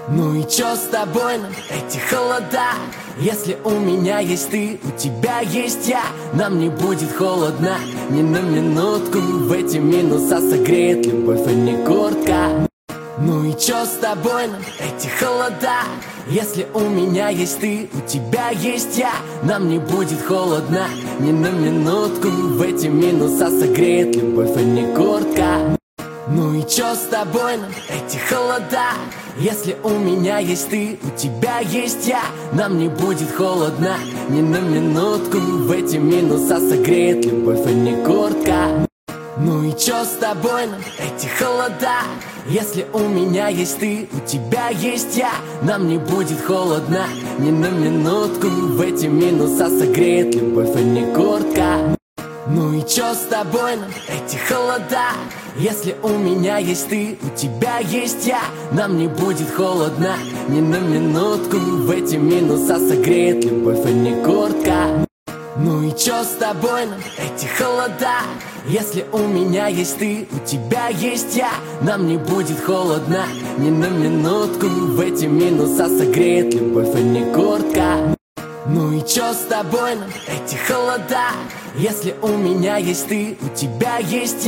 Ну и чё с тобой нам эти холода? Если у меня есть ты, у тебя есть я, нам не будет холодно ни на минутку. В эти минуса согреет любовь, а не куртка. Ну и чё с тобой нам эти холода? Если у меня есть ты, у тебя есть я, нам не будет холодно ни на минутку. В эти минуса согреет любовь, а не куртка. Ну и чё с тобой нам эти холода? Если у меня есть ты, у тебя есть я, нам не будет холодно ни на минутку. В эти минуса согреет любовь, а не куртка. Ну и чё с тобой нам эти холода? Если у меня есть ты, у тебя есть я, нам не будет холодно ни на минутку. В эти минуса согреет любовь, а не куртка. Ну и чё с тобой нам эти холода? Если у меня есть ты, у тебя есть я, нам не будет холодно ни на минутку. В эти минуса согреет любовь, а не куртка. Ну и чё с тобой нам эти холода? Если у меня есть ты, у тебя есть я, нам не будет холодно ни на минутку. В эти минуса согреет любовь, а не куртка. Ну и чё с тобой нам эти холода? Если у меня есть ты, у тебя есть я.